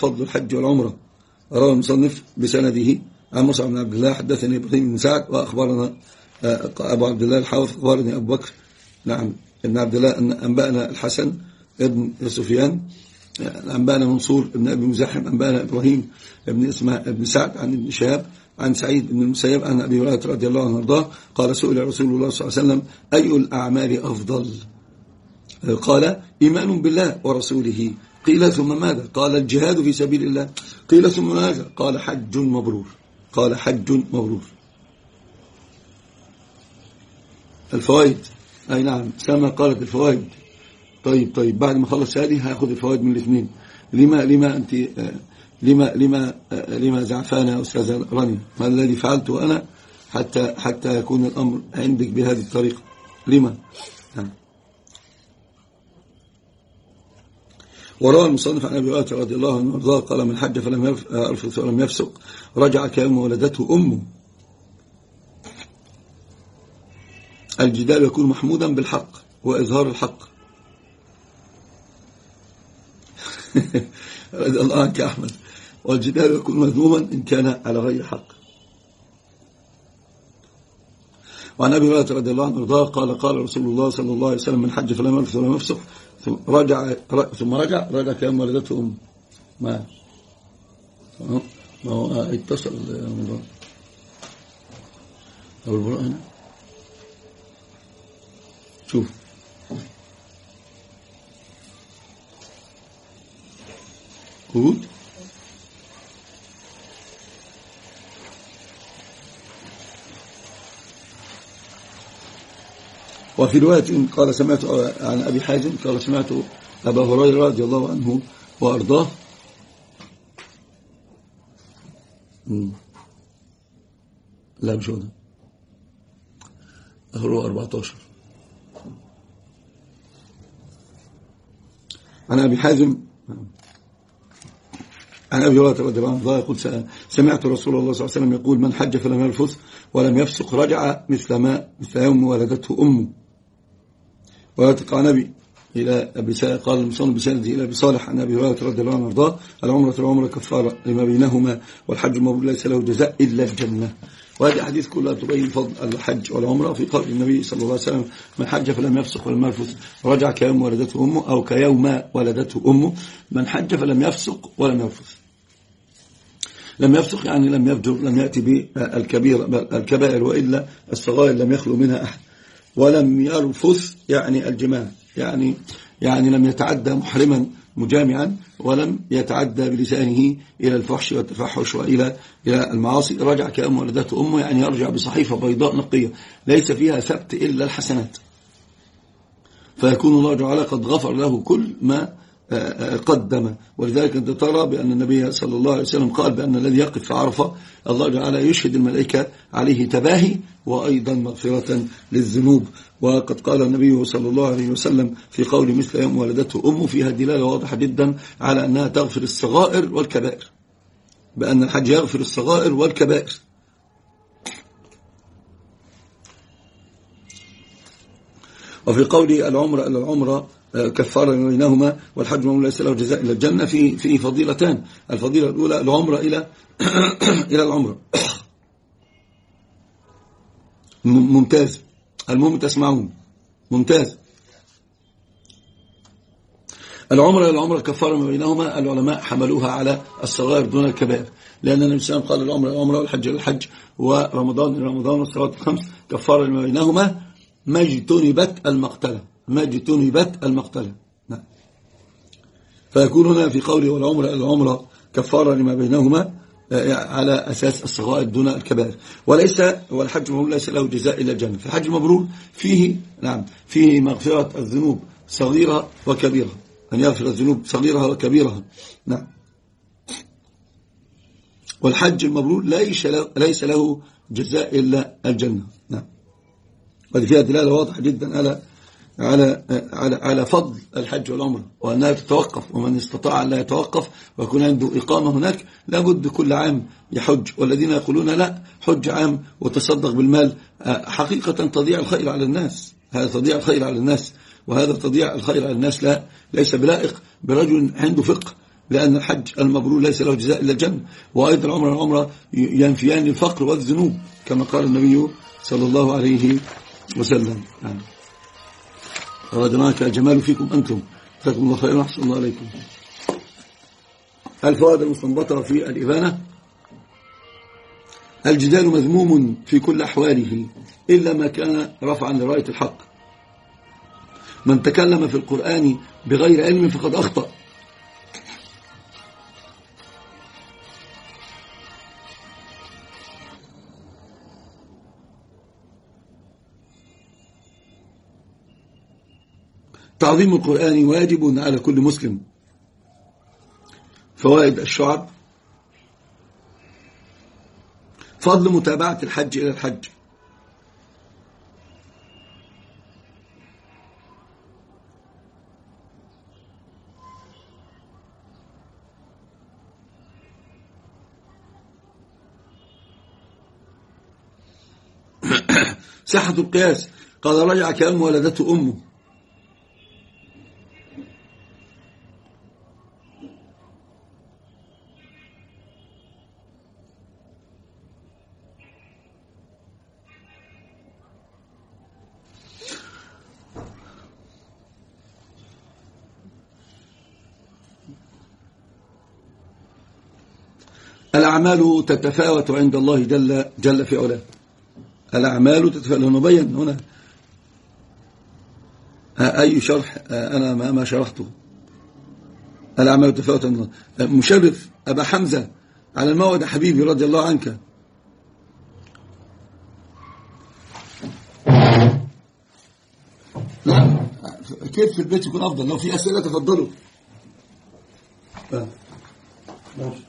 فضل الحج والعمرة. روى المصنف بسنده عن مصعب بن عبد الله حدثني إبراهيم بن سعد وأخبرنا أبو عبد الله الحافظ أخبرني أبو بكر نعم ابن عبد الله أن أنبأنا الحسن ابن سفيان أنبأنا منصور ابن أبي مزاحم أنبأنا إبراهيم ابن سعد عن ابن شهاب عن سعيد بن المسيب عن أبي هريرة رضي الله عنه وارضاه قال سئل رسول الله صلى الله عليه وسلم أي الأعمال أفضل؟ قال إيمان بالله ورسوله. قيل ثم ماذا؟ قال الجهاد في سبيل الله. قيل ثم ماذا؟ قال حج مبرور. قال حج مبرور. الفوائد أي نعم سما قالت الفوائد. طيب بعد ما خلص هذه هاخذ الفوائد من الاثنين. لما أنت لما زعفانة يا أستاذة رانيا؟ ما الذي فعلته أنا حتى يكون الأمر عندك بهذه الطريقة؟ لما؟ نعم. وروى المصنف عن أبي هريرة رضي الله عنه وارضاه قال من حج فلم يرفث ولم يفسق رجع كيوم ولدته أمه. الجدال يكون محمودا بالحق وإظهار الحق. رضي الله عنك يا أحمد. والجدال يكون مذموما إن كان على غير حق. وعن أبي هريرة رضي الله عنه وارضاه قال رسول الله صلى الله عليه وسلم من حج فلم يرفث ولم يفسق ثم رجع كيوم ولدته أمه. ما هو اتصل رمضان أو البراء هنا. شوف قود وفي رواية قال سمعت عن أبي حازم قال سمعت أبا هريرة رضي الله عنه وأرضاه لا مش هو ده هو 14 عن أبي حازم عن أبي هريرة رضي الله عنه يقول سمعت رسول الله صلى الله عليه وسلم يقول من حج فلم يرفث ولم يفسق رجع مثل يوم ولدته أمه. ويتقى نبي إلى أبي قال المصنف بسنده إلى أبي صالح عن أبي هريرة رضي الله عنه وارضاه العمرة كفارة لما بينهما والحج المبرور ليس له جزاء إلا الجنة. وهذه الحديث كلها تبين فضل الحج والعمرة في قول النبي صلى الله عليه وسلم من حج فلم يفسق ولم يرفث رجع كيوم ولدته أمه أو كيوم ولدته أمه. من حج فلم يفسق ولم يرفث لم يفسق يعني لم يفجر لم يأتي بالكبائر وإلا الصغائر لم يخلو منها أحد. ولم يرفث يعني الجماع يعني لم يتعدى محرما مجامعا ولم يتعدى بلسانه إلى الفحش والتفحش وإلى المعاصي. رجع كأم ولدته أمه يعني يرجع بصحيفة بيضاء نقية ليس فيها ثبت إلا الحسنات فيكون الله تعالى قد غفر له كل ما قدم. ولذلك أنت ترى بأن النبي صلى الله عليه وسلم قال بأن الذي يقف في عرفة الله تعالى يشهد الملائكة عليه تباهي وأيضا مغفرة للذنوب. وقد قال النبي صلى الله عليه وسلم في قول مثل يوم ولدته أمه فيها دلالة واضحة جدا على أنها تغفر الصغائر والكبائر بأن الحج يغفر الصغائر والكبائر. وفي قول العمرة كفارة بينهما والحج مبرور ليس له جزاء إلا الجنة في فضيلتان. الفضيلة الأولى العمرة إلى العمرة ممتاز. المهم تسمعون ممتاز. العمرة إلى العمرة كفارة ما بينهما العلماء حملوها على الصغائر دون الكبائر لأن النبي صلى الله عليه وسلم قال العمرة إلى العمرة والحج إلى الحج ورمضان إلى رمضان والصلوات الخمس كفارة ما بينهما ما اجتنبت المقتلة. نعم. فيكون هنا في قوله والعمرة إلى العمرة كفارة لما بينهما على أساس الصغائر دون الكبائر والحج المبرور ليس له جزاء إلا الجنة. فالحج المبرور فيه مغفرة الذنوب صغيرة وكبيرة أن يغفر الذنوب صغيرها وكبيرها. نعم. والحج المبرور ليس له جزاء إلا الجنة. نعم. وهذه فيها دلالة واضحة جدا على فضل الحج والعمرة وأنها تتوقف ومن استطاع أن لا يتوقف ويكون عنده إقامة هناك لابد كل عام يحج. والذين يقولون لا حج عام وتصدق بالمال حقيقة تضيع الخير على الناس. هذا تضيع الخير على الناس وهذا تضيع الخير على الناس ليس بلائق برجل عنده فقه لأن الحج المبرور ليس له جزاء إلا الجنة، وأيضا العمرة ينفيان الفقر والذنوب كما قال النبي صلى الله عليه وسلم. أرادناك الجمال فيكم أنتم، جزاكم الله خيرا وأحسن الله عليكم. الفوائد المستنبطة في الإبانة: الجدال مذموم في كل أحواله إلا ما كان رفعا لراية الحق. من تكلم في القرآن بغير علم فقد أخطأ. تعظيم القرآن واجب على كل مسلم. فوائد الشعب: فضل متابعة الحج إلى الحج، صحة القياس، قال رجع كأم ولدته أمه. الأعمال تتفاوت عند الله جل في علاه. الأعمال تتفاوت. نبين هنا أي شرح أنا ما شرحته. الأعمال تتفاوت عند الله. مشرف أبا حمزة على الموعد حبيبي رضي الله عنك. لا كيف في البيت يكون أفضل؟ لو في أسئلة تفضلوا. ماشي.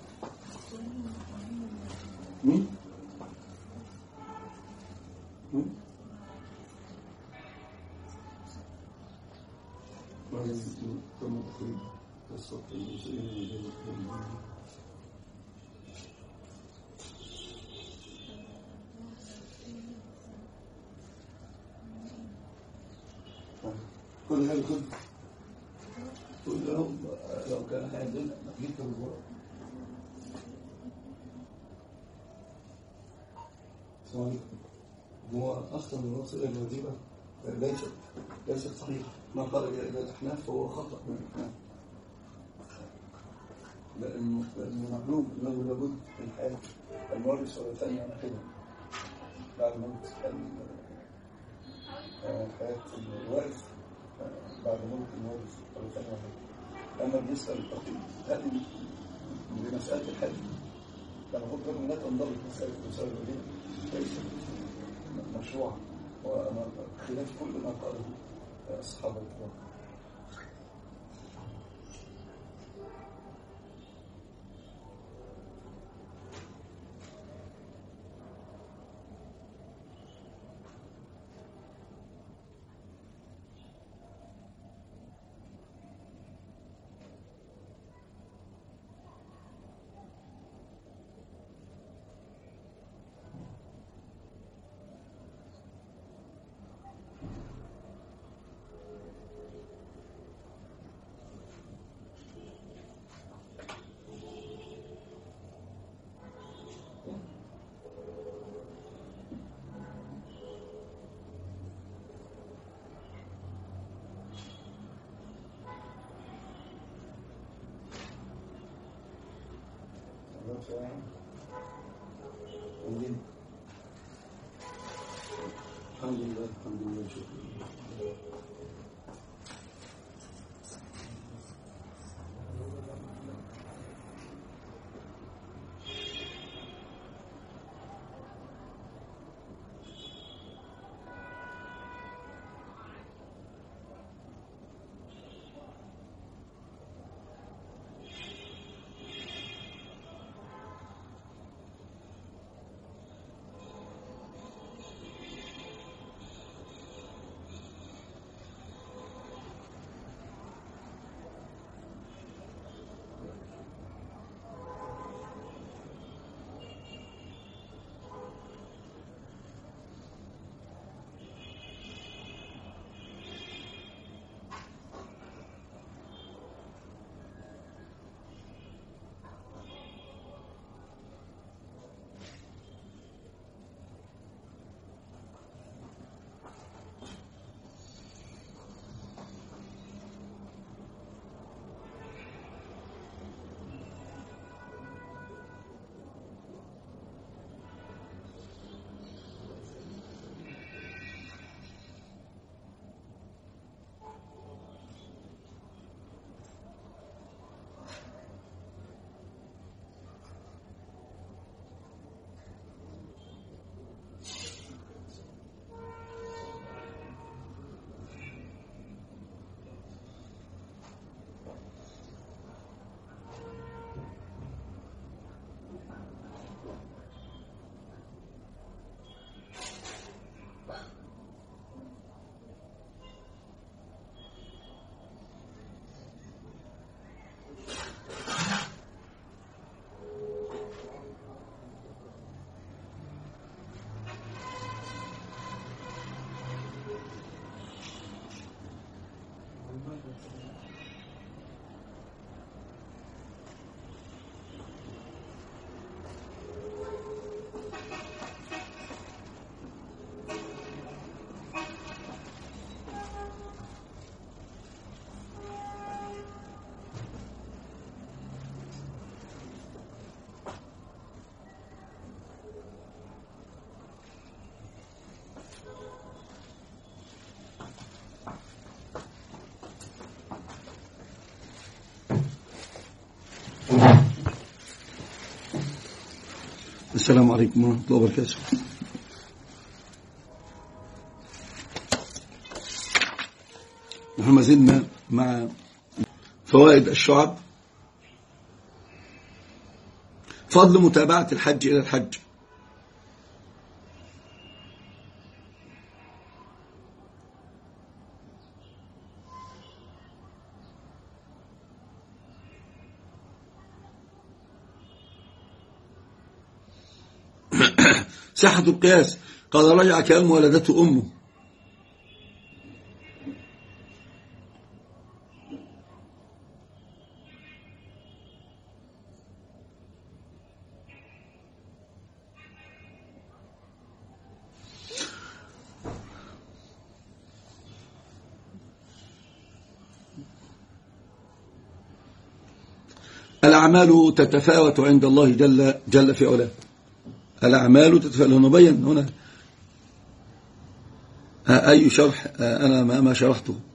كل هذا لو كان عندنا جيت بالورق. هو أصلا الوصية الواجبة ليست صحيحة. ما قال إلى الأحناف فهو خطأ من الأحناف، لأنه معلوم أنه لابد من حياة المورث ولا ثانية عن كده بعد موت حياة الوارث، بعد موت المورث ولا ثانية عن كده. لما بيسأل الفقيه هذه بمسألة الحج لما قلت لهم لا تنضبط مسألة الولية ليست مشروع وخلاف كل ما قاله أصحاب الكرام. الحمد لله شكرا. السلام عليكم ورحمة الله وبركاته. نحن ما زلنا مع فوائد الشعب. فضل متابعة الحج إلى الحج. صحة القياس. قال رجع كأم ولدته أمه. الأعمال تتفاوت عند الله جل في علاه. الأعمال تتفاوت. نبين هنا أي شرح أنا ما شرحته.